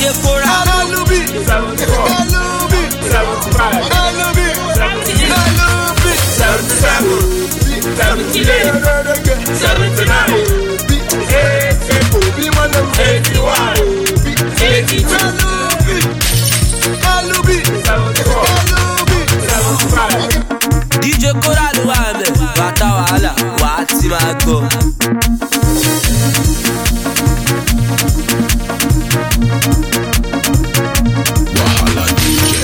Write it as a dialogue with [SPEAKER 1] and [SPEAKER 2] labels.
[SPEAKER 1] DJ Kora.
[SPEAKER 2] Alubi.
[SPEAKER 3] 74.
[SPEAKER 2] Alubi.
[SPEAKER 3] 75.
[SPEAKER 2] Alubi.
[SPEAKER 3] 77. 78. 79. 80. 81. 82.
[SPEAKER 2] Alubi.
[SPEAKER 3] 74. 75.
[SPEAKER 1] DJ Kora ló wà ńbẹ̀. Bàtà wàhálà wà á ti máa gbọ́.
[SPEAKER 4] Wahala DJ.